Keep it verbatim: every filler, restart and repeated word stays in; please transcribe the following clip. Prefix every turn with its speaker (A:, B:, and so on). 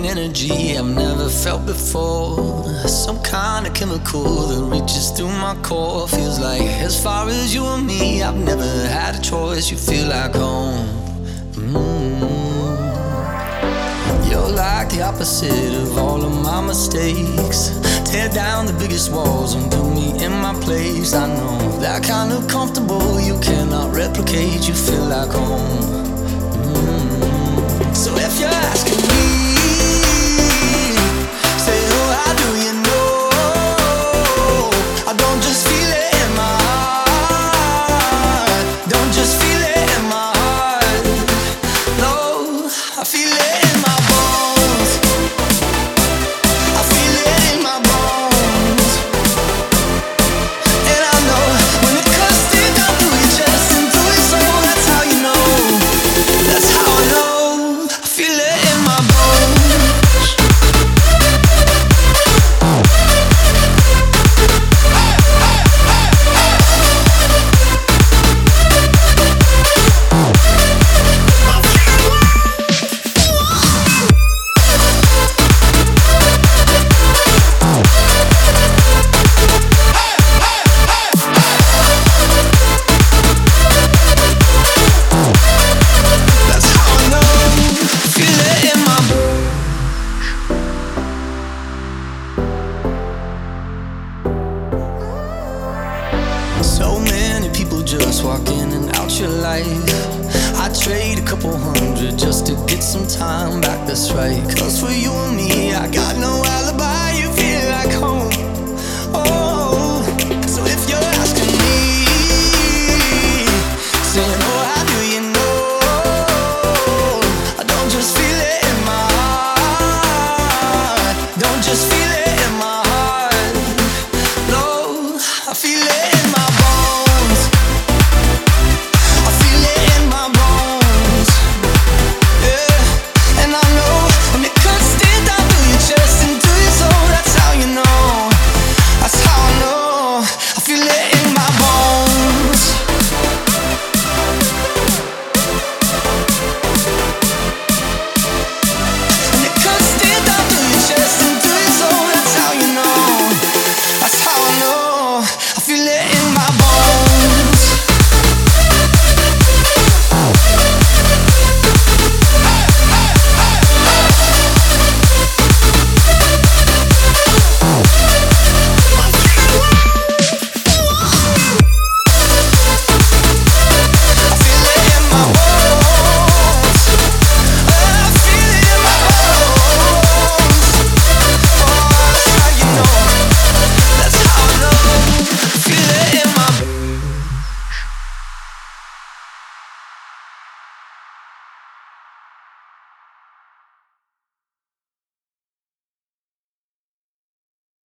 A: energy I've never felt before. Some kind of chemical that reaches through my core. Feels like as far as you and me, I've never had a choice. You feel like home. mm. You're like the opposite of all of my mistakes. Tear down the biggest walls and put me in my place. I know that kind of comfortable you cannot replicate. You feel like home. mm. So if you're asking me, say, oh, how do you know? I don't just feel it in my heart. Don't just feel it in my heart. No, I feel it in my bones. I feel it in my bones. And I know when it cuts deep down through your chest and through your soul, that's how you know. That's how I know. I feel it in my bones. That's how I know. Feel it in my bones. So many people just walk in and out your life. I trade a couple hundred just to get some time back, that's right. Cause for you and me, I got no alibi. You feel like home. Oh, so if you're asking me, saying, oh, how do you know? I don't just feel it in my heart. Don't just feel it in my heart. No, I feel it